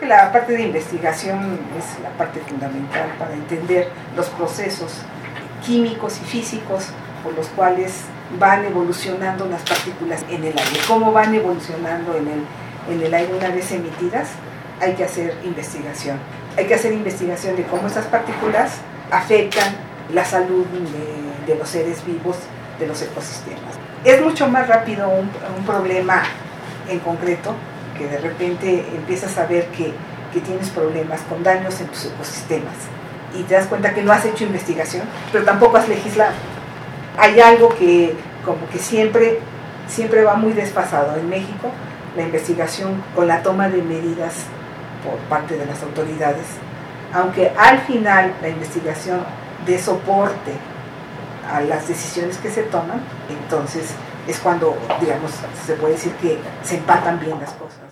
que la parte de investigación es la parte fundamental para entender los procesos químicos y físicos por los cuales van evolucionando las partículas en el aire. ¿Cómo van evolucionando en el aire una vez emitidas? Hay que hacer investigación. Hay que hacer investigación de cómo estas partículas afectan la salud de los seres vivos, de los ecosistemas. Es mucho más rápido un problema en concreto, que de repente empiezas a ver que tienes problemas con daños en tus ecosistemas y te das cuenta que no has hecho investigación, pero tampoco has legislado. Hay algo que como que siempre va muy desfasado. En México, la investigación con la toma de medidas por parte de las autoridades, aunque al final la investigación dé soporte a las decisiones que se toman, entonces es cuando, digamos, se puede decir que se empatan bien las cosas.